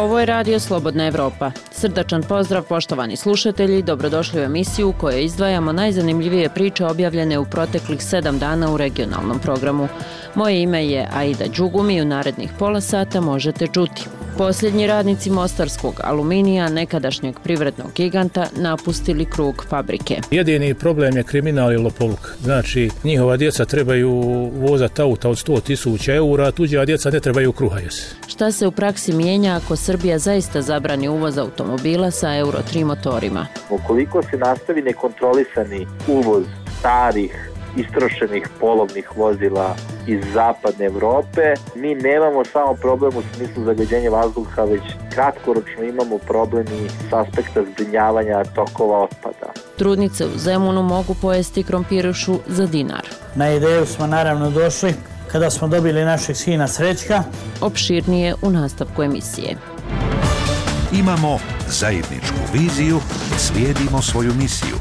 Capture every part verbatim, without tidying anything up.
Ovo je Radio Slobodna Evropa. Srdačan pozdrav poštovani slušatelji, dobrodošli u emisiju u kojoj izdvajamo najzanimljivije priče objavljene u proteklih sedam dana u regionalnom programu. Moje ime je Aida Đugumi i u narednih pola sata možete čuti. Posljednji radnici mostarskog aluminija, nekadašnjeg privrednog giganta, napustili krug fabrike. Jedini problem je kriminal i lopovluk. Znači, njihova djeca trebaju vozati auta od sto tisuća eura, a tuđa djeca ne trebaju kruha jesti. Šta se u praksi mijenja ako Srbija zaista zabrani uvoz automobila sa Euro tri motorima? Ukoliko se nastavi nekontrolisani uvoz starih, istrošenih polovnih vozila iz zapadne Evrope, mi nemamo samo problem u smislu zagađenja vazduha, već kratkoročno imamo problem i s aspekta zbrinjavanja tokova otpada. Trudnice u Zemunu mogu pojesti krompirušu za dinar. Na ideju smo naravno došli kada smo dobili našeg sina Srećka. Opširnije u nastavku emisije. Imamo zajedničku viziju, slijedimo svoju misiju.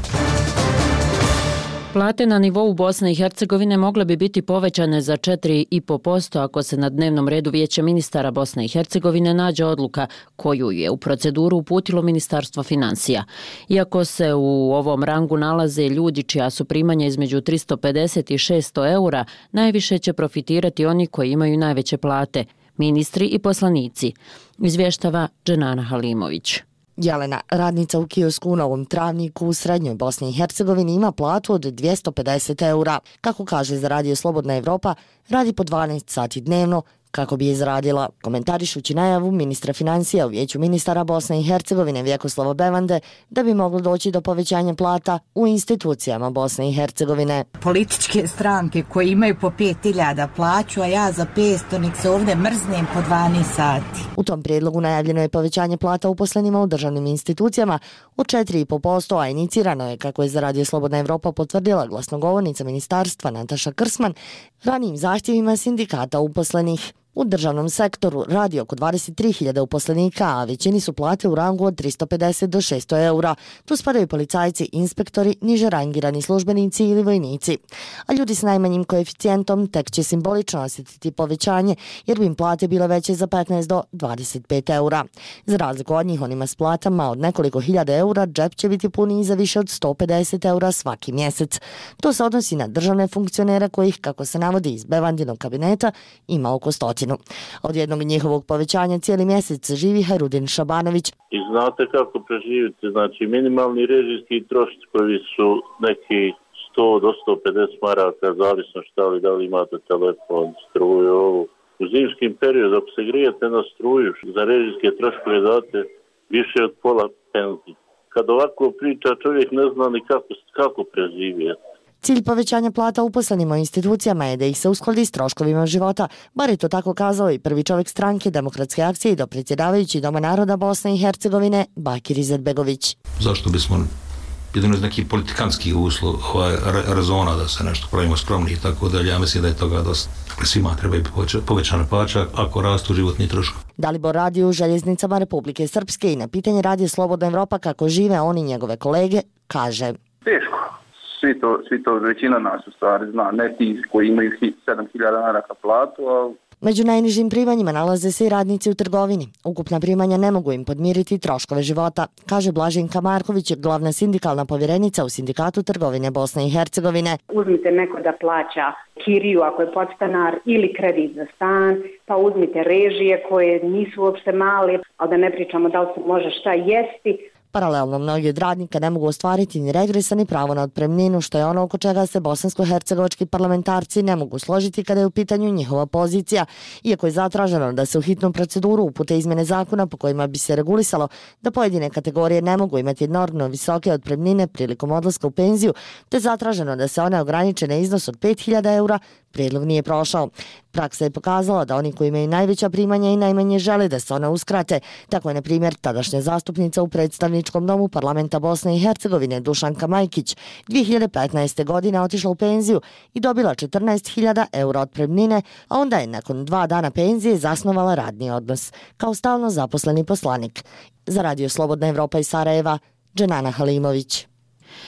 Plate na nivou Bosne i Hercegovine mogle bi biti povećane za četiri zarez pet posto ako se na dnevnom redu Vijeća ministara Bosne i Hercegovine nađe odluka koju je u proceduru uputilo Ministarstvo financija. Iako se u ovom rangu nalaze ljudi čija su primanja između tristo pedeset i šesto eura, najviše će profitirati oni koji imaju najveće plate, ministri i poslanici, izvještava Dženana Halimović. Jelena, radnica u kiosku u Novom Travniku u srednjoj Bosni i Hercegovini, ima platu od dvjesto pedeset eura. Kako kaže za Radio Slobodna Evropa, radi po dvanaest sati dnevno kako bi je izradila. Komentarišući najavu ministra financija u Vijeću ministara Bosne i Hercegovine Vjekoslava Bevande da bi moglo doći do povećanja plata u institucijama Bosne i Hercegovine. Političke stranke koje imaju po pet hiljada plaću, a ja za petsto, nek se ovdje mrznem po dvanaest sati. U tom prijedlogu najavljeno je povećanje plata uposlenima u državnim institucijama od četiri zarez pet posto, a inicirano je, kako je za Radio Slobodna Evropa potvrdila glasnogovornica ministarstva Nataša Krsman, ranijim zahtjevima sindikata uposlenih. U državnom sektoru radi oko dvadeset tri hiljade uposlenika, a većini su plate u rangu od tristo pedeset do šesto eura. Tu spadaju policajci, inspektori, niže rangirani službenici ili vojnici. A ljudi s najmanjim koeficijentom tek će simbolično osjetiti povećanje, jer bi im plate bile veće za petnaest do dvadeset pet eura. Za razliku od njih, onima s platama od nekoliko hiljada eura, džep će biti puniji za više od sto pedeset eura svaki mjesec. To se odnosi na državne funkcionere kojih, kako se navodi iz Bevandinog kabineta, ima oko stotinu. Od jednog njihovog povećanja cijeli mjesec živi Hajrudin Šabanović. I znate kako preživite, znači minimalni režijski trošci koji su neki sto do sto pedeset maraka, zavisno šta li, da li imate telefon, struju, ovu. U zimskim periodu, ako se grijete na struju, za režijske troškove date više od pola penzije. Kad ovako priča, čovjek ne zna ni kako, kako preživjeti. Cilj povećanja plata uposlenima u institucijama je da ih se uskladi s troškovima života, bar je to tako kazao i prvi čovjek stranke Demokratske akcije i dopredsjedavajući Doma naroda Bosne i Hercegovine Bakir Izetbegović. Zašto bismo jedino iz nekih politikanskih uslov, ovaj, rezona da se nešto pravimo skromni i tako dalje, ja mislim da je toga dosta. Svima treba povećana plaća ako rastu životni troškovi. Dalibor radi u željeznicama Republike Srpske i na pitanje Radio Slobodna Evropa kako žive oni i njegove kolege, kaže: Teško. Svi to, svi to većina nas u stvari zna, ne ti koji imaju sedam hiljada maraka platu, a... Među najnižim primanjima nalaze se i radnici u trgovini. Ukupna primanja ne mogu im podmiriti troškove života, kaže Blaženka Marković, glavna sindikalna povjerenica u Sindikatu trgovine Bosne i Hercegovine. Uzmite neko da plaća kiriju ako je podstanar ili kredit za stan, pa uzmite režije koje nisu uopšte male, a da ne pričamo da li se može šta jesti. Paralelno, mnogi od radnika ne mogu ostvariti ni regresa ni pravo na otpremninu, što je ono oko čega se bosansko-hercegovački parlamentarci ne mogu složiti kada je u pitanju njihova pozicija, iako je zatraženo da se u hitnu proceduru upute izmjene zakona po kojima bi se regulisalo da pojedine kategorije ne mogu imati enormno visoke otpremnine prilikom odlaska u penziju, te zatraženo da se one ograniče na iznos od pet hiljada eura, prijedlog nije prošao. Praksa je pokazala da oni koji imaju najveća primanja i najmanje žele da se one uskrate. Tako je, na primjer, tadašnja zastupnica u predstavničkom domu parlamenta Bosne i Hercegovine Dušanka Majkić dvije hiljade petnaeste. godine otišla u penziju i dobila četrnaest hiljada eura otpremnine, a onda je nakon dva dana penzije zasnovala radni odnos kao stalno zaposleni poslanik. Za Radio Slobodna Evropa iz Sarajeva, Dženana Halimović.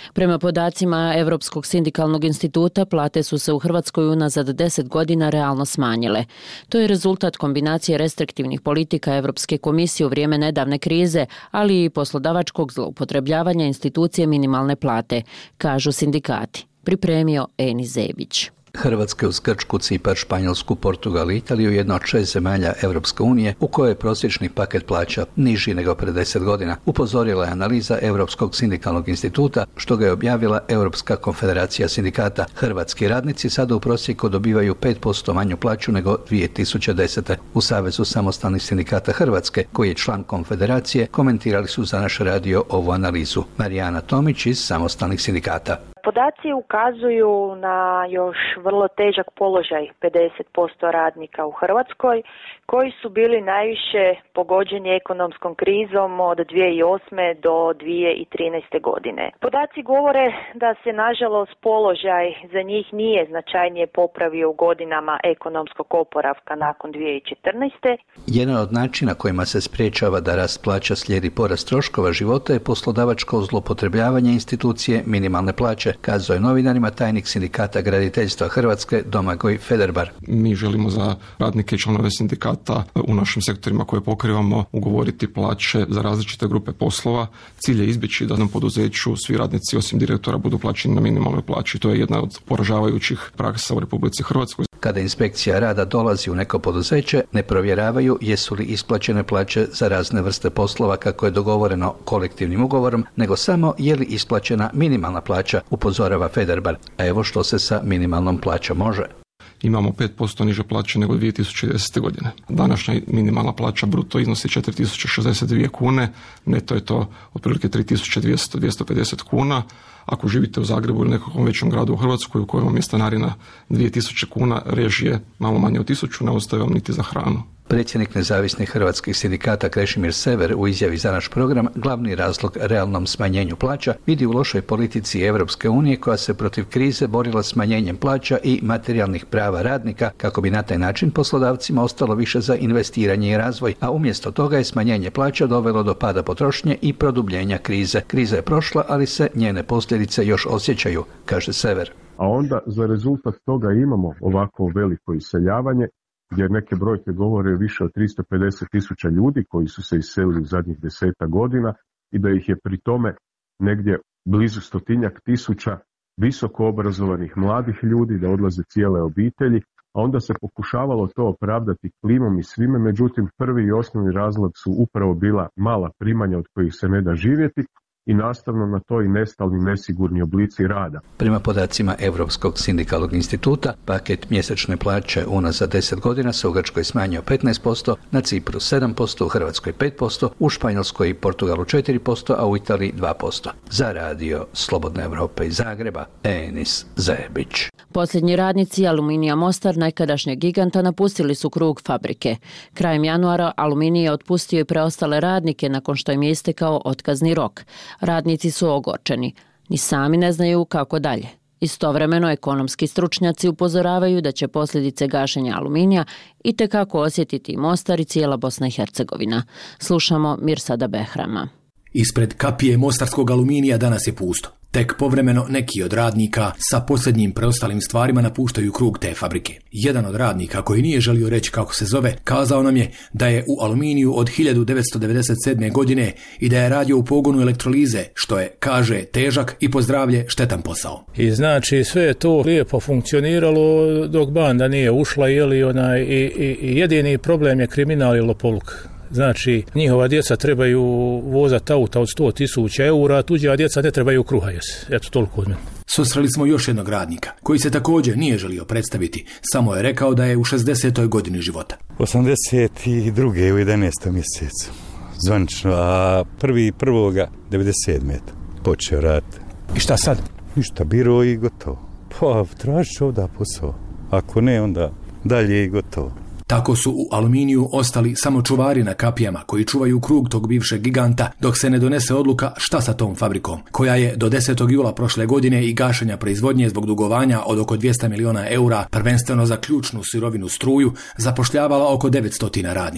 Prema podacima Europskog sindikalnog instituta, plate su se u Hrvatskoj unazad deset godina realno smanjile. To je rezultat kombinacije restriktivnih politika Europske komisije u vrijeme nedavne krize, ali i poslodavačkog zloupotrebljavanja institucije minimalne plate, kažu sindikati. Pripremio Eni Zebić. Hrvatska uz Grčku, Cipar, Španjolsku, Portugal i Italiju jedna od šest zemalja Europske unije u kojoj je prosječni paket plaća niži nego pred deset godina, upozorila je analiza Europskog sindikalnog instituta, što ga je objavila Europska konfederacija sindikata. Hrvatski radnici sada u prosjeku dobivaju pet posto manju plaću nego dvije tisuće desete. U Savezu samostalnih sindikata Hrvatske, koji je član konfederacije, komentirali su za naš radio ovu analizu. Marijana Tomić iz samostalnih sindikata. Podaci ukazuju na još vrlo težak položaj pedeset posto radnika u Hrvatskoj, koji su bili najviše pogođeni ekonomskom krizom od dvije tisuće osme do dvije tisuće trinaeste godine. Podaci govore da se nažalost položaj za njih nije značajnije popravio u godinama ekonomskog oporavka nakon dvije tisuće četrnaeste. Jedan od načina kojima se sprječava da rast plaća slijedi porast troškova života je poslodavačko zloupotrebljavanje institucije minimalne plaće, kazao je novinarima tajnik sindikata graditeljstva Hrvatske Domagoj Federbar. Mi želimo za radnike i članove sindikata u našim sektorima koje pokrivamo ugovoriti plaće za različite grupe poslova. Cilj je izbjeći da nam poduzeću svi radnici osim direktora budu plaćeni na minimalnoj plaći. To je jedna od poražavajućih praksa u Republici Hrvatskoj. Kada inspekcija rada dolazi u neko poduzeće, ne provjeravaju jesu li isplaćene plaće za razne vrste poslova kako je dogovoreno kolektivnim ugovorom, nego samo je li isplaćena minimalna plaća, upozorava Federbar. A evo što se sa minimalnom plaćom može. Imamo pet posto niže plaće nego dvije tisuće desete. godine. Današnja minimalna plaća bruto iznosi četiri tisuće šezdeset dvije kune, neto je to otprilike tri tisuće dvjesto do dvjesto pedeset kuna. Ako živite u Zagrebu ili nekom većem gradu u Hrvatskoj u kojem vam je stanarina dvije tisuće kuna, režije malo manje od tisuću, ne ostaje vam niti za hranu. Predsjednik nezavisnih hrvatskih sindikata Krešimir Sever u izjavi za naš program glavni razlog realnom smanjenju plaća vidi u lošoj politici Europske unije koja se protiv krize borila smanjenjem plaća i materijalnih prava radnika kako bi na taj način poslodavcima ostalo više za investiranje i razvoj, a umjesto toga je smanjenje plaća dovelo do pada potrošnje i produbljenja krize. Kriza je prošla, ali se njene posljedice još osjećaju, kaže Sever. A onda za rezultat toga imamo ovako veliko iseljavanje, jer neke brojke govore više od tristo pedeset tisuća ljudi koji su se iselili u zadnjih deseta godina i da ih je pri tome negdje blizu stotinjak tisuća visoko obrazovanih mladih ljudi, da odlaze cijele obitelji, a onda se pokušavalo to opravdati klimom i svime, međutim prvi i osnovni razlog su upravo bila mala primanja od kojih se ne da živjeti, i nastavno na to i nestalni nesigurni oblici rada. Prema podacima Europskog sindikalnog instituta, paket mjesečne plaće unazad deset godina se u Grčkoj smanjio petnaest posto, na Cipru sedam posto, u Hrvatskoj pet posto, u Španjolskoj i Portugalu četiri posto, a u Italiji dva posto. Za radio Slobodne Europe iz Zagreba, Enis Zebić. Posljednji radnici Aluminija Mostar, nekadašnjeg giganta, napustili su krug fabrike. Krajem januara Aluminij je otpustio i preostale radnike nakon što im je istekao otkazni rok. Radnici su ogorčeni, ni sami ne znaju kako dalje. Istovremeno ekonomski stručnjaci upozoravaju da će posljedice gašenja Aluminija itekako osjetiti Mostar i cijela Bosna i Hercegovina. Slušamo Mirsada Behrama. Ispred kapije mostarskog Aluminija danas je pusto. Tek povremeno neki od radnika sa posljednjim preostalim stvarima napuštaju krug te fabrike. Jedan od radnika, koji nije želio reći kako se zove, kazao nam je da je u Aluminiju od hiljadu devetsto devedeset sedme. godine i da je radio u pogonu elektrolize, što je, kaže, težak i po zdravlje štetan posao. I znači sve je to lijepo funkcioniralo dok banda nije ušla, jeli onaj, i, i, i jedini problem je kriminal i lopovluk. Znači, njihova djeca trebaju vozati auta od sto tisuća eura, a tuđa djeca ne trebaju kruha jesti. Eto, toliko od mene. Susreli smo još jednog radnika, koji se također nije želio predstaviti, samo je rekao da je u šezdesetoj godini života. osamdeset druge u jedanaestom mjesecu, zvanično, a prvi prvoga devedeset sedme počeo raditi. I šta sad? Ništa, biro i gotovo. Pa, tražiš ovdje posao. Ako ne, onda dalje i gotovo. Tako su u Aluminiju ostali samo čuvari na kapijama koji čuvaju krug tog bivšeg giganta dok se ne donese odluka šta sa tom fabrikom, koja je do desetog jula prošle godine i gašenja proizvodnje zbog dugovanja od oko dvjesto miliona eura, prvenstveno za ključnu sirovinu struju, zapošljavala oko devetsto radnika.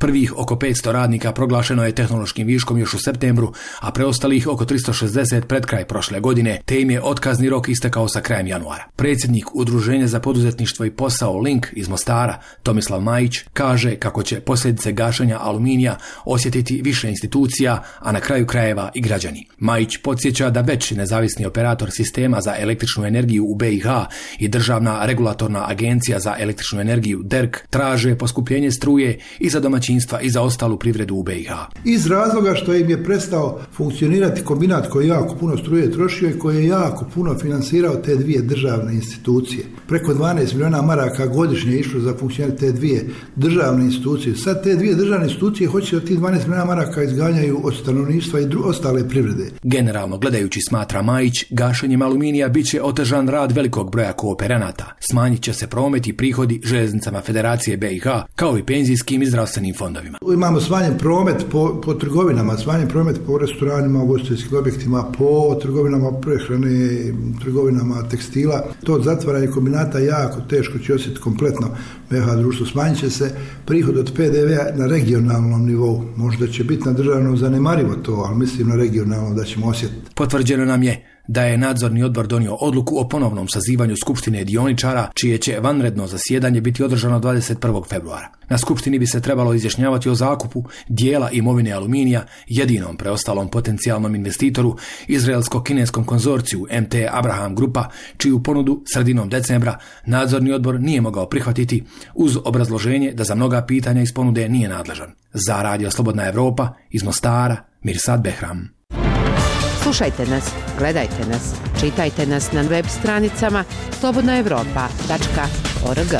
Prvih oko petsto radnika proglašeno je tehnološkim viškom još u septembru, a preostalih oko tristo šezdeset pred kraj prošle godine, te im je otkazni rok istekao sa krajem januara. Predsjednik Udruženja za poduzetništvo i posao Link iz Mostara, Tomislav Majić, kaže kako će posljedice gašenja Aluminija osjetiti više institucija, a na kraju krajeva i građani. Majić podsjeća da već nezavisni operator sistema za električnu energiju u B i H i Državna regulatorna agencija za električnu energiju D E R K traže poskupljenje struje i za domaćinstva i za ostalu privredu u B i H. Iz razloga što im je prestao funkcionirati kombinat koji jako puno struje trošio i koji je jako puno finansirao te dvije državne institucije. Preko dvanaest milijuna maraka godišnje je išlo za funkcionirati te dvije državne institucije. Sad te dvije državne institucije hoće da ti dvanaest milijuna maraka izganjaju od stanovništva i dru- ostale privrede. Generalno gledajući, smatra Majić, gašenjem Aluminija bit će otežan rad velikog broja kooperanata. Smanjit će se promet i prihodi željeznicama Federacije B i H, kao i penzijskim i zdravstvenim fondovima. Imamo smanjen promet po, po trgovinama, smanjen promet po restoranima, ugostiteljskim objektima, po trgovinama prehrane, trgovinama tekstila. To zatvaranje kombinata jako teško će osjetiti kompletno B i H društvo. Smanjit će se prihod od P D V-a na regionalnom nivou. Možda će biti na državnom zanemarivo to, ali mislim na regionalno da ćemo osjetiti. Potvrđeno nam je da je nadzorni odbor donio odluku o ponovnom sazivanju skupštine dioničara, čije će vanredno zasjedanje biti održano dvadeset prvog februara. Na skupštini bi se trebalo izjašnjavati o zakupu dijela imovine Aluminija, jedinom preostalom potencijalnom investitoru, izraelsko-kineskom konzorciju M T Abraham Grupa, čiju ponudu sredinom decembra nadzorni odbor nije mogao prihvatiti uz obrazloženje da za mnoga pitanja iz ponude nije nadležan. Za Radio Slobodna Evropa iz Mostara, Mirsad Behram. Slušajte nas, gledajte nas, čitajte nas na web stranicama slobodna evropa tačka org.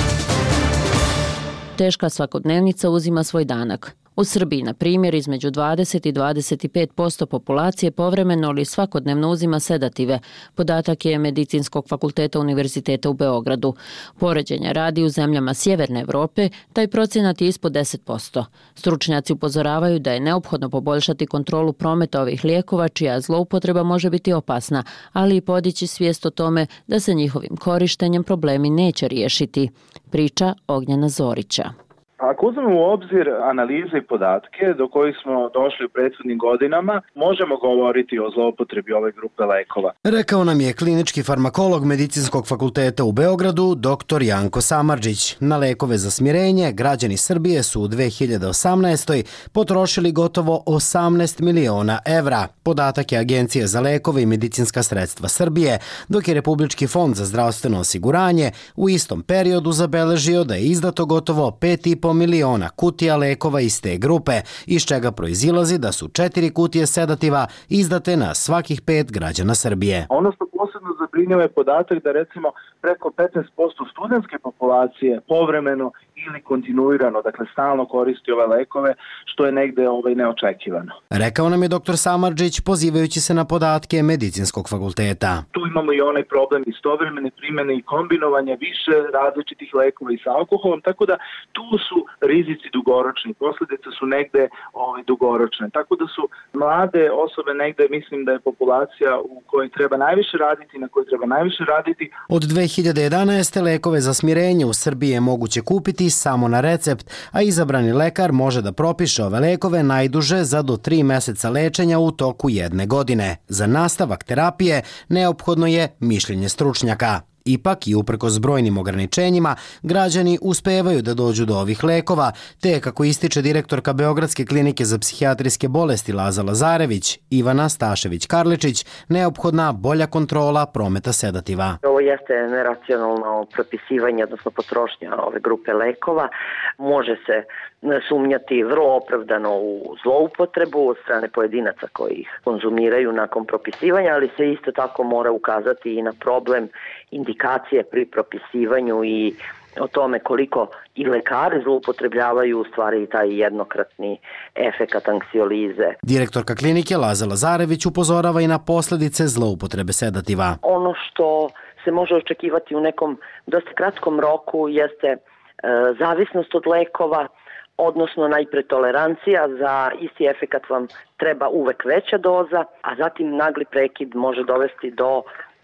Teška svakodnevnica uzima svoj danak. U Srbiji, na primjer, između dvadeset i dvadeset pet posto populacije povremeno ili svakodnevno uzima sedative. Podatak je Medicinskog fakulteta Univerziteta u Beogradu. Poređenja radi u zemljama Sjeverne Evrope, taj procenat je ispod deset posto. Stručnjaci upozoravaju da je neophodno poboljšati kontrolu prometa ovih lijekova, čija zloupotreba može biti opasna, ali i podići svijest o tome da se njihovim korištenjem problemi neće riješiti. Priča Ognjena Zorića. Ako uzmemo u obzir analize i podatke do kojih smo došli u prethodnim godinama, možemo govoriti o zloupotrebi ove grupe lekova. Rekao nam je klinički farmakolog Medicinskog fakulteta u Beogradu, doktor Janko Samardžić. Na lekove za smirenje građani Srbije su u dve hiljade osamnaestoj. potrošili gotovo osamnaest miliona evra. Podatak je Agencije za lekove i medicinska sredstva Srbije, dok je Republički fond za zdravstveno osiguranje u istom periodu zabeležio da je izdato gotovo pet i po miliona kutija lekova iz te grupe, iz čega proizilazi da su četiri kutije sedativa izdate na svakih pet građana Srbije. Ono što posebno zabrinjava je podatak da recimo preko petnaest posto studentske populacije povremeno ili kontinuirano, dakle stalno koristi ove lekove, što je negde ovaj neočekivano. Rekao nam je doktor Samardžić pozivajući se na podatke Medicinskog fakulteta. Tu imamo i onaj problem istovremene primjene i kombinovanja više različitih lekova i sa alkoholom, tako da tu su rizici dugoročni, posljedice su negde ovaj, dugoročne. Tako da su mlade osobe negde, mislim da je populacija u kojoj treba najviše raditi, na kojoj treba najviše raditi. Od dve hiljade jedanaeste. lekove za smirenje u Srbiji je moguće kupiti samo na recept, a izabrani lekar može da propiše ove lekove najduže za do tri meseca lečenja u toku jedne godine. Za nastavak terapije neophodno je mišljenje stručnjaka. Ipak i uprkos brojnim ograničenjima, građani uspevaju da dođu do ovih lekova, te, kako ističe direktorka Beogradske klinike za psihijatrijske bolesti Laza Lazarević, Ivana Stašević-Karličić, neophodna bolja kontrola prometa sedativa. Ovo jeste neracionalno propisivanje, odnosno potrošnja ove grupe lekova. Može se sumnjati vrlo opravdano u zloupotrebu od strane pojedinaca koji ih konzumiraju nakon propisivanja, ali se isto tako mora ukazati i na problem indikacije pri propisivanju i o tome koliko i lekari zloupotrebljavaju u stvari taj jednokratni efekat anksiolize. Direktorka klinike Laza Lazarević upozorava i na posljedice zloupotrebe sedativa. Ono što se može očekivati u nekom dosta kratkom roku jeste e, zavisnost od lekova, odnosno najpre tolerancija, za isti efekat vam treba uvek veća doza, a zatim nagli prekid može dovesti do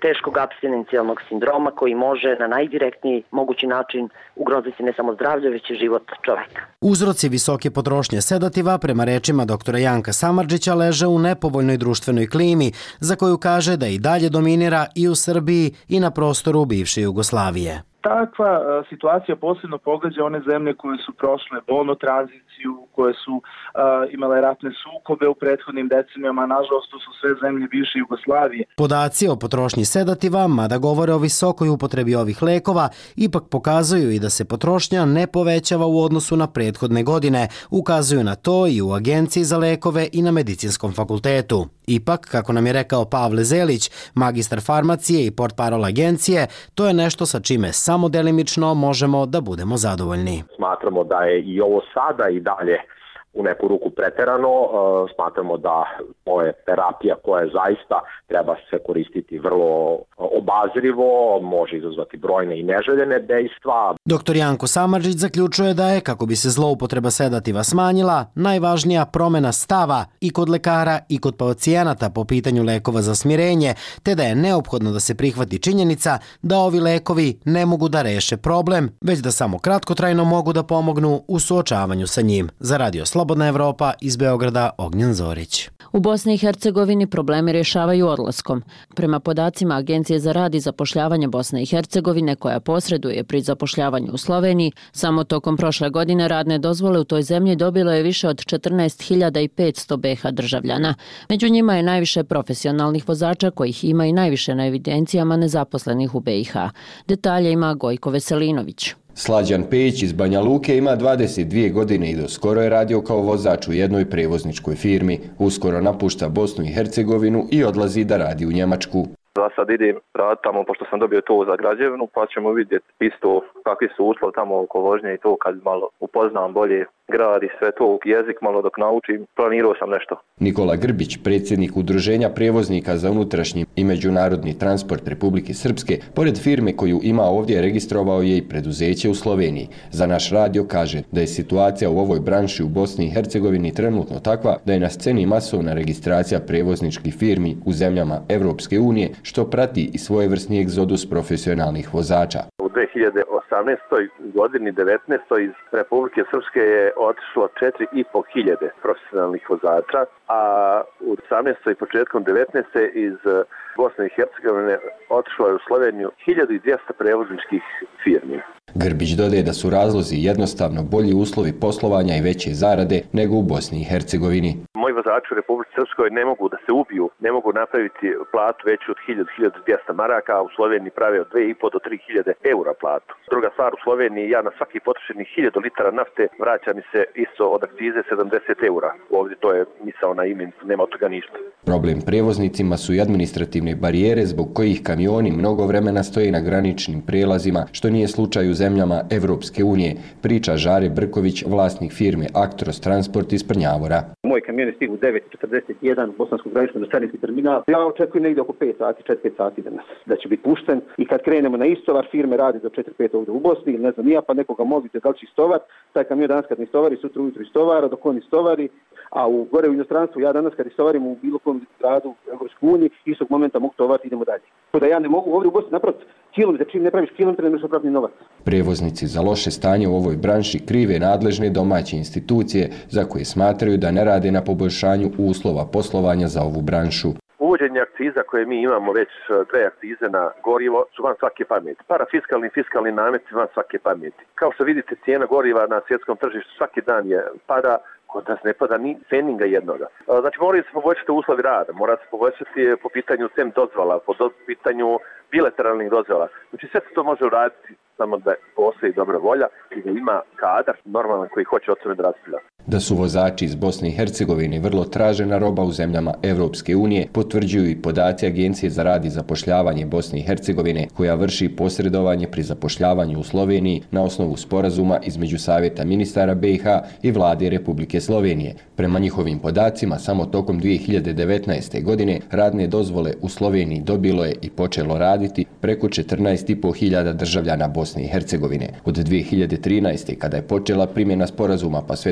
teškog apstinencijalnog sindroma koji može na najdirektniji mogući način ugroziti ne samo zdravlje, već i život čoveka. Uzroci visoke potrošnje sedativa, prema rečima doktora Janka Samardžića, leže u nepovoljnoj društvenoj klimi, za koju kaže da i dalje dominira i u Srbiji i na prostoru bivše Jugoslavije. Takva uh, situacija posebno pogađa one zemlje koje su prošle bolnu tranziciju, koje su uh, imale ratne sukobe u prethodnim decenijama, nažalost to su sve zemlje bivše Jugoslavije. Podaci o potrošnji sedativa, mada govore o visokoj upotrebi ovih lekova, ipak pokazuju i da se potrošnja ne povećava u odnosu na prethodne godine, ukazuju na to i u Agenciji za lekove i na Medicinskom fakultetu. Ipak, kako nam je rekao Pavle Zelić, magistar farmacije i portparol agencije, to je nešto sa čime samo delimično možemo da budemo zadovoljni. Smatramo da je i ovo sada i dalje u neku ruku preterano, smatramo da to je terapija koja zaista treba se koristiti vrlo obazrivo, može izazvati brojne i neželjene dejstva. Doktor Janko Samardžić zaključuje da je, kako bi se zloupotreba sedativa smanjila, najvažnija promena stava i kod lekara i kod pacijenata po pitanju lekova za smirenje, te da je neophodno da se prihvati činjenica da ovi lekovi ne mogu da reše problem, već da samo kratkotrajno mogu da pomognu u suočavanju sa njim. Za Radio Slobodna Evropa, iz Beograda, Ognjen Zorić. U Bosni i Hercegovini problemi rješavaju odlaskom. Prema podacima Agencije za rad i zapošljavanje Bosne i Hercegovine, koja posreduje pri zapošljavanju u Sloveniji, samo tokom prošle godine radne dozvole u toj zemlji dobilo je više od četrnaest hiljada petsto be ha državljana. Među njima je najviše profesionalnih vozača, kojih ima i najviše na evidencijama nezaposlenih u be i ha. Detalje ima Gojko Veselinović. Slađan Pejić iz Banja Luke ima dvadeset dvije godine i do skoro je radio kao vozač u jednoj prevozničkoj firmi. Uskoro napušta Bosnu i Hercegovinu i odlazi da radi u Njemačku. Za sad idem rad tamo, pošto sam dobio to za građevnu, pa ćemo vidjeti isto kakvi su uslovi tamo oko vožnje i to kad malo upoznam bolje grad i sve to, jezik malo dok naučim, planirao sam nešto. Nikola Grbić, predsjednik Udruženja prijevoznika za unutrašnji i međunarodni transport Republike Srpske, pored firme koju ima ovdje, registrovao je i preduzeće u Sloveniji. Za naš radio kaže da je situacija u ovoj branši u Bosni i Hercegovini trenutno takva da je na sceni masovna registracija prevozničkih firmi u zemljama Evropske unije, što prati i svojevrsni egzodus profesionalnih vozača. U dve hiljade osamnaestoj godini devetnaestoj iz Republike Srpske je otišlo četiri i po hiljade profesionalnih vozača, a u osamnaestoj i početkom devetnaeste iz Bosne i Hercegovine otišlo je u Sloveniju hiljadu dvjesto prevozničkih firmi. Grbić dodaje da su razlozi jednostavno bolji uslovi poslovanja i veće zarade nego u Bosni i Hercegovini. Moji vozači u Republici Srpskoj ne mogu da se ubiju, ne mogu napraviti platu veću od hiljadu do hiljadu dvjesto maraka, a u Sloveniji prave od dve i po do tri hiljade eura platu. Druga stvar, u Sloveniji ja na svaki potrošeni hiljadu litara nafte vraća mi se isto od akcize sedamdeset eura. Ovdje to je misao na imen, nema od toga ništa. Problem prevoznicima su i administrativne barijere zbog kojih kamioni mnogo vremena stoje na graničnim prijelazima, što nije slučaj u zemljama Evropske unije, priča Žare Brković, vlasnik firme Actros Transport iz Prnjavora. Moj kamion je stigao u devet četrdeset jedan bosanskog graničnog do carinski terminal. Ja očekujem negdje oko pet sati, četiri pet sati danas da će biti pušten i kad krenemo na istovar, firme radi do četiri pet ovdje u Bosni, ne znam nija, pa nekoga molite da li će istovar. Taj kamion danas kad ne istovari, sutra ujutro istovara, dok on istovari, a u gore u inostranstvu ja danas kad istovarim u bilo kom gradu u Evropskoj uniji, istog momenta mogu tovariti, idemo dalje. To da ja ne mogu ovdje u Bosni napraviti kilometre, čim ne praviš kilometre, ne možeš napraviti novac. Prevoznici za loše stanje u ovoj branši krive nadležne domaće institucije za koje smatraju da ne rade na poboljšanju uslova poslovanja za ovu branšu. Uvođenje akciza koje mi imamo već dve akcize na gorivo su van svake pameti. Parafiskalni i fiskalni nameti van svake pameti. Kao što vidite, cijena goriva na svjetskom tržištu svaki dan je pada, kod nas ne pada ni ceninga jednoga. Znači moraju se poboljšati uslovi rada, mora se poboljšati po pitanju cem dozvola, po pitanju bilateralnih dozvola. Znači sve se to može uraditi samo da postoji dobra volja i da ima kadar normalan koji hoće od sebe da raspravlja. Da su vozači iz Bosne i Hercegovine vrlo tražena roba u zemljama Evropske unije, potvrđuju i podaci Agencije za rad i zapošljavanje Bosne i Hercegovine, koja vrši posredovanje pri zapošljavanju u Sloveniji na osnovu sporazuma između Savjeta ministara be i ha i vlade Republike Slovenije. Prema njihovim podacima, samo tokom dvije hiljade devetnaeste. godine radne dozvole u Sloveniji dobilo je i počelo raditi preko četrnaest i po hiljada državljana Bosne i Hercegovine. Od dvije hiljade trinaeste. kada je počela primjena sporazuma pa sve do kraja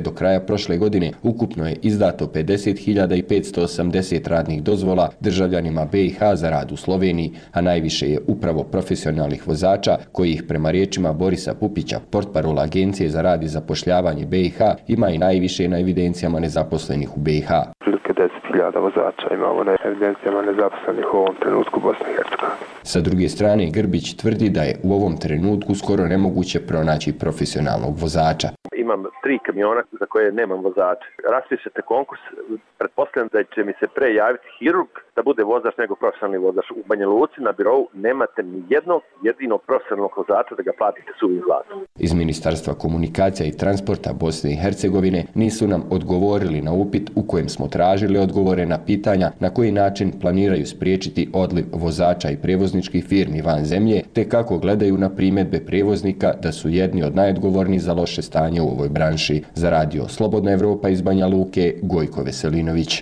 prošle godine ukupno je izdato pedeset hiljada petsto osamdeset radnih dozvola državljanima B i H za rad u Sloveniji, a najviše je upravo profesionalnih vozača kojih prema riječima Borisa Pupića, portparola Agencije za rad i zapošljavanje B i H, ima i najviše na evidencijama nezaposlenih u B i H. Prilike deset hiljada vozača imamo na evidencijama nezaposlenih u ovom trenutku u Bosni i Hercegovini. Sa druge strane, Grbić tvrdi da je u ovom trenutku skoro nemoguće pronaći profesionalnog vozača. Imam tri kamiona za koje nemam vozača. Raspišete konkurs, pretpostavljam da će mi se pre javiti hirurg da bude vozač nego profesionalni vozač. U Banja Luci na birovu nemate ni jednog jedinog profesionalnog vozača da ga platite suvim zlatom. Iz Ministarstva komunikacija i transporta Bosne i Hercegovine nisu nam odgovorili na upit u kojem smo tražili odgovore na pitanja na koji način planiraju spriječiti odliv vozača i prevozničkih firmi van zemlje, te kako gledaju na primjedbe prevoznika da su jedni od najodgovornijih za loše stanje u ovoj branši. Za radio Slobodna Evropa iz Banja Luke, Gojko Veselinović.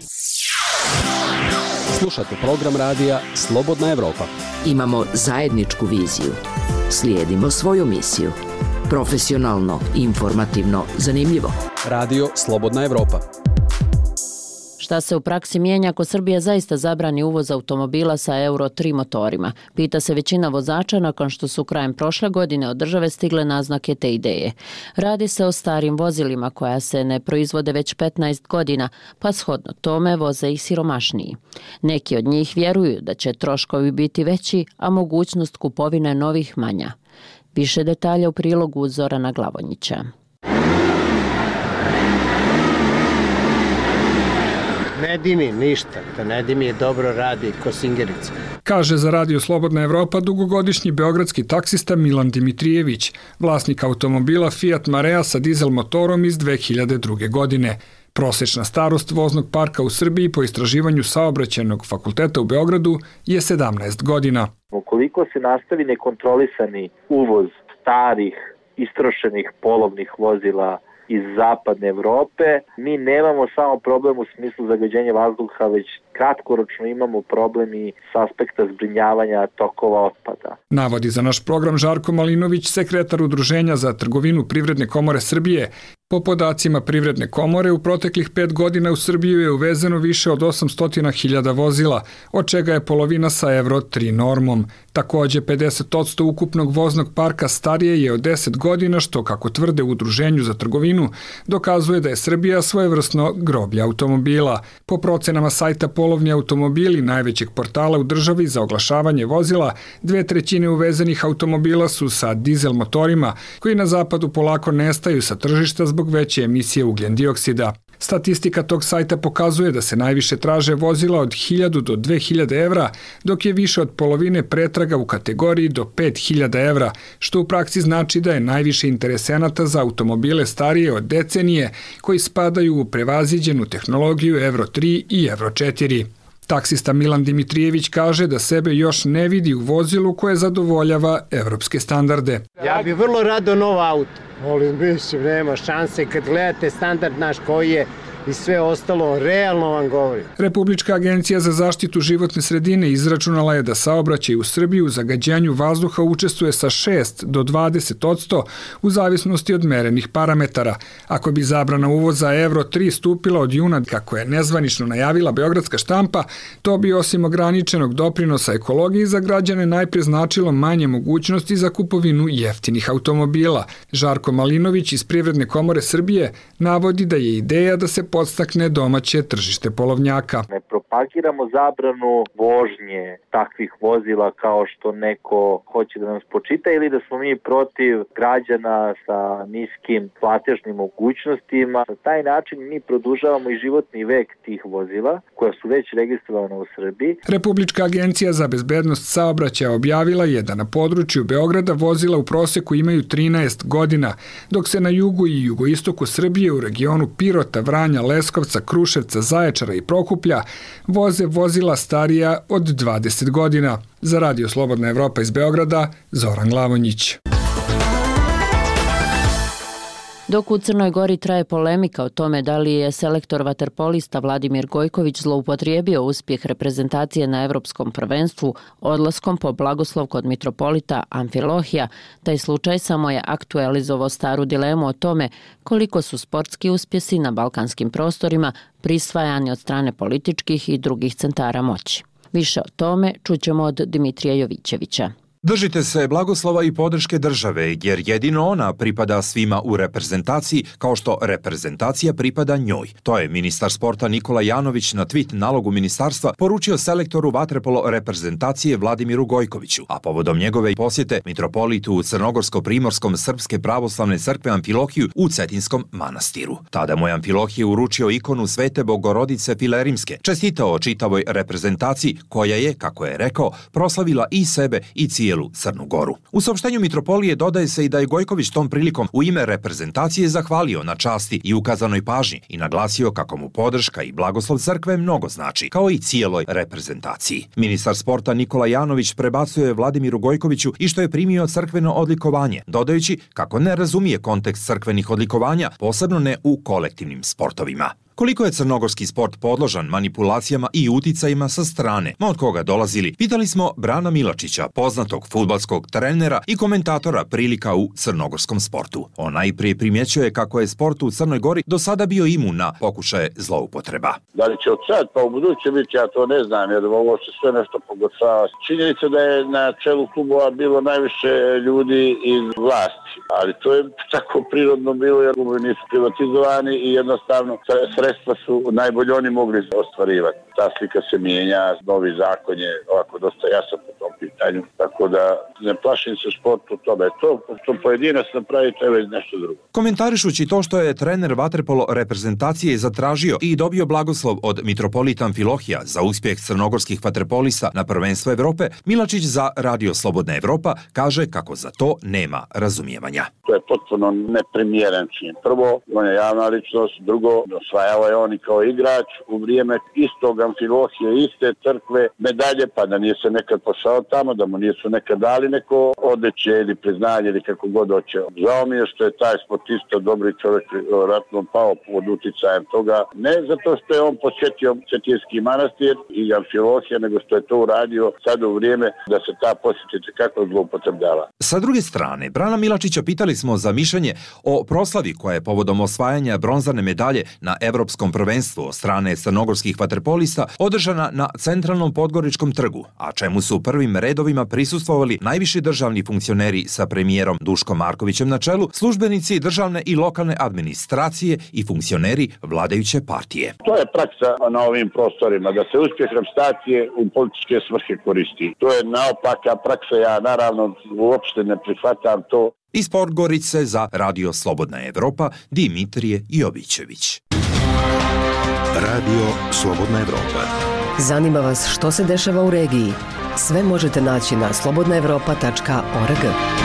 Slušate program radija Slobodna Evropa. Imamo zajedničku viziju. Slijedimo svoju misiju. Profesionalno, informativno, zanimljivo. Radio Slobodna Evropa. Šta se u praksi mijenja ako Srbija zaista zabrani uvoz automobila sa Euro tri motorima? Pita se većina vozača nakon što su krajem prošle godine od države stigle naznake te ideje. Radi se o starim vozilima koja se ne proizvode već petnaest godina, pa shodno tome voze i siromašniji. Neki od njih vjeruju da će troškovi biti veći, a mogućnost kupovine novih manja. Više detalja u prilogu Zorana Glavonjića. Ne dimi ništa, da ne dimi dobro radi ko singerica. Kaže za Radio Slobodna Evropa dugogodišnji beogradski taksista Milan Dimitrijević, vlasnik automobila Fiat Marea sa dizel motorom iz dve hiljade druge. godine. Prosječna starost voznog parka u Srbiji po istraživanju Saobraćajnog fakulteta u Beogradu je sedamnaest godina. Ukoliko se nastavi nekontrolisani uvoz starih, istrošenih polovnih vozila iz zapadne Evrope, mi nemamo samo problem u smislu zagađenja vazduha, već kratkoročno imamo problem i s aspekta zbrinjavanja tokova otpada. Navodi za naš program Žarko Malinović, sekretar Udruženja za trgovinu Privredne komore Srbije. Po podacima Privredne komore, u proteklih pet godina u Srbiju je uvezeno više od osamsto hiljada vozila, od čega je polovina sa Euro tri normom. Takođe, pedeset posto ukupnog voznog parka starije je od deset godina, što, kako tvrde u Udruženju za trgovinu, dokazuje da je Srbija svojevrsno groblje automobila. Po procenama sajta Polovni automobili, najvećeg portala u državi za oglašavanje vozila, dve trećine uvezenih automobila su sa dizel motorima, koji na zapadu polako nestaju sa tržišta zbog veće emisije ugljen dioksida. Statistika tog sajta pokazuje da se najviše traže vozila od hiljadu do dve hiljade evra, dok je više od polovine pretraga u kategoriji do pet hiljada evra, što u praksi znači da je najviše interesenata za automobile starije od decenije, koji spadaju u prevaziđenu tehnologiju Euro tri i Euro četiri. Taksista Milan Dimitrijević kaže da sebe još ne vidi u vozilu koje zadovoljava evropske standarde. Ja bi vrlo rado nov auto. Molim, mislim, nema šanse kad gledate standard naš koji je i sve ostalo, realno vam govorim. Republička agencija za zaštitu životne sredine izračunala je da saobraćaj u Srbiji u zagađenju vazduha učestvuje sa šest do dvadeset odsto u zavisnosti od merenih parametara. Ako bi zabrana uvoza Euro tri stupila od juna, kako je nezvanično najavila beogradska štampa, to bi osim ograničenog doprinosa ekologiji za građane najprije značilo manje mogućnosti za kupovinu jeftinih automobila. Žarko Malinović iz Privredne komore Srbije navodi da je ideja da se podstakne domaće tržište polovnjaka. Ne propagiramo zabranu vožnje takvih vozila kao što neko hoće da nam spočita ili da smo mi protiv građana sa niskim platežnim mogućnostima. Na taj način mi produžavamo i životni vek tih vozila koja su već registrovana u Srbiji. Republička agencija za bezbednost saobraćaja objavila je da na području Beograda vozila u proseku imaju trinaest godina, dok se na jugu i jugoistoku Srbije u regionu Pirota, Vranja, Leskovca, Kruševca, Zaječara i Prokuplja voze vozila starija od dvadeset godina. Za Radio Slobodna Evropa iz Beograda, Zoran Glavonjić. Dok u Crnoj Gori traje polemika o tome da li je selektor vaterpolista Vladimir Gojković zloupotrijebio uspjeh reprezentacije na Evropskom prvenstvu odlaskom po blagoslov kod mitropolita Amfilohija, taj slučaj samo je aktualizovao staru dilemu o tome koliko su sportski uspjesi na balkanskim prostorima prisvajani od strane političkih i drugih centara moći. Više o tome čućemo od Dimitrija Jovićevića. Držite se blagoslova i podrške države, jer jedino ona pripada svima u reprezentaciji, kao što reprezentacija pripada njoj. To je ministar sporta Nikola Janović na tweet nalogu ministarstva poručio selektoru vaterpolo reprezentacije Vladimiru Gojkoviću, a povodom njegove posjete mitropolitu u Crnogorsko-primorskom Srpske pravoslavne crkve Amfilohiju u Cetinskom manastiru. Tada mu je Amfilohije uručio ikonu Svete Bogorodice Filerimske, čestitao čitavoj reprezentaciji koja je, kako je rekao, proslavila i sebe i cijelu Crnu Goru. U saopštenju mitropolije dodaje se i da je Gojković tom prilikom u ime reprezentacije zahvalio na časti i ukazanoj pažnji i naglasio kako mu podrška i blagoslov crkve mnogo znači, kao i cijeloj reprezentaciji. Ministar sporta Nikola Janović prebacuje Vladimiru Gojkoviću i što je primio crkveno odlikovanje, dodajući kako ne razumije kontekst crkvenih odlikovanja, posebno ne u kolektivnim sportovima. Koliko je crnogorski sport podložan manipulacijama i uticajima sa strane, ma od koga dolazili, pitali smo Brana Milačića, poznatog fudbalskog trenera i komentatora prilika u crnogorskom sportu. On najprije primjećuje kako je sport u Crnoj Gori do sada bio imun na pokušaje zloupotreba. Da li će od sad pa u buduće biti, ja to ne znam, jer ovo se sve nešto pogoršava. Činjenica da je na čelu klubova bilo najviše ljudi iz vlasti, ali to je tako prirodno bilo jer klubovi nisu privatizovani i jednostavno sredstva su najbolje oni mogli ostvarivati. Ta slika se mijenja, novi zakon je ovako dosta jasan po tom pitanju, tako da ne plašim se sportu toga. To što pojedinac napravi, to je već nešto drugo. Komentarišući to što je trener vaterpolo reprezentacije zatražio i dobio blagoslov od mitropolita Amfilohija za uspjeh crnogorskih vaterpolista na prvenstvu Evrope, Milačić za Radio Slobodna Evropa kaže kako za to nema razumijevanja. To je potpuno neprimjeren čin. Prvo, on je javna ličnost, drugo, osvajao je on i kao igrač u vrijeme istog Amfilohije, iste crkve, medalje, pa da nije se nekad pošao tamo, da mu nisu nekad dali neko odličje ili priznanje ili kako god hoće. Žao mi je što je taj sportista, dobri čovjek, ratno pao pod uticajem toga, ne zato što je on posjetio Cetinski manastir i Amfilohije, nego što je to uradio sad u vrijeme da se ta posjetice kako zloupotrebljava. Sa druge strane, Brana Milačića pitali smo za mišljenje o proslavi koja je povodom osvajanja bronzane medalje na Evropskom prvenstvu od strane crnogorskih vaterpolista održana na centralnom Podgoričkom trgu, a čemu su u prvim redovima prisustvovali najviši državni funkcioneri sa premijerom Duškom Markovićem na čelu, službenici državne i lokalne administracije i funkcioneri vladajuće partije. To je praksa na ovim prostorima, da se uspjeh reprezentacije u političke svrhe koristi. To je naopaka praksa, ja naravno uopšte ne prihvatam to. Iz Podgorice za Radio Slobodna Evropa, Dimitrije Jovićević. Radio Slobodna Evropa. Zanima vas što se dešava u regiji? Sve možete naći na slobodna evropa tačka org.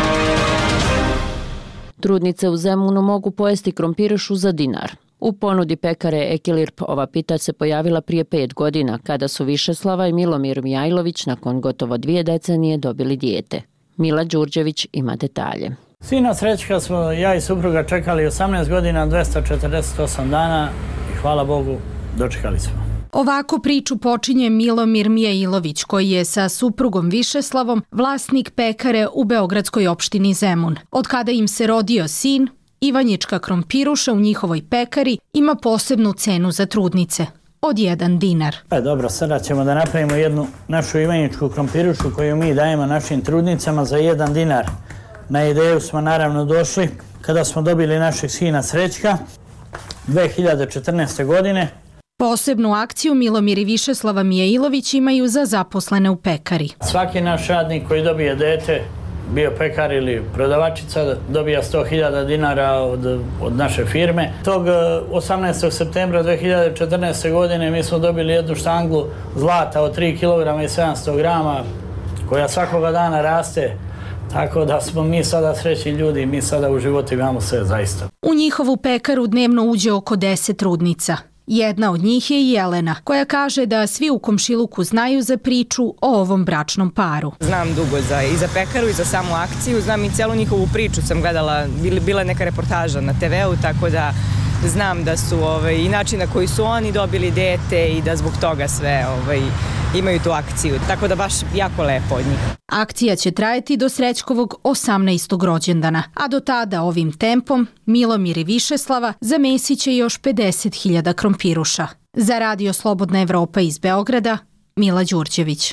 Trudnice u Zemunu mogu pojesti krompirušu za dinar. U ponudi pekare Ekilirp ova pita se pojavila prije pet godina, kada su Višeslava i Milomir Mijajlović nakon gotovo dvije decenije dobili dijete. Mila Đurđević ima detalje. Sina Srećka smo ja i supruga čekali osamnaest godina, dvesta četrdeset osam dana i hvala Bogu dočekali smo. Ovako priču počinje Milomir Mijailović, koji je sa suprugom Višeslavom vlasnik pekare u beogradskoj opštini Zemun. Od kada im se rodio sin, Ivanjička krompiruša u njihovoj pekari ima posebnu cenu za trudnice. Od jedan dinar. E, dobro, sada ćemo da napravimo jednu našu Ivanjičku krompirušu koju mi dajemo našim trudnicama za jedan dinar. Na ideju smo naravno došli kada smo dobili našeg sina Srećka dve hiljade četrnaeste. godine. Posebnu akciju Milomir i Višeslava Mijailović imaju za zaposlene u pekari. Svaki naš radnik koji dobije dete, bio pekar ili prodavačica, dobija sto hiljada dinara od, od naše firme. Tog osamnaestog septembra dve hiljade četrnaeste. godine mi smo dobili jednu štanglu zlata od tri kilograma i sedamsto grama koja svakoga dana raste. Tako da smo mi sada srećni ljudi i mi sada u životu imamo sve zaista. U njihovu pekaru dnevno uđe oko deset trudnica. Jedna od njih je Jelena, koja kaže da svi u komšiluku znaju za priču o ovom bračnom paru. Znam dugo za, i za pekaru i za samu akciju, znam i celu njihovu priču, sam gledala, bila je neka reportaža na te veu, tako da znam da su ovaj, i način na koji su oni dobili dete i da zbog toga sve ovaj, imaju tu akciju. Tako da baš jako lepo od njih. Akcija će trajati do Srećkovog osamnaestog rođendana, a do tada ovim tempom Milomir i Višeslava zamesiće još pedeset hiljada krompiruša. Za Radio Slobodna Evropa iz Beograda, Mila Đurđević.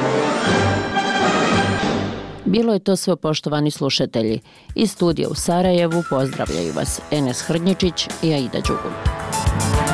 Bilo je to sve, poštovani slušatelji. Iz studija u Sarajevu pozdravljaju vas Enes Hrdnjičić i Aida Đugun.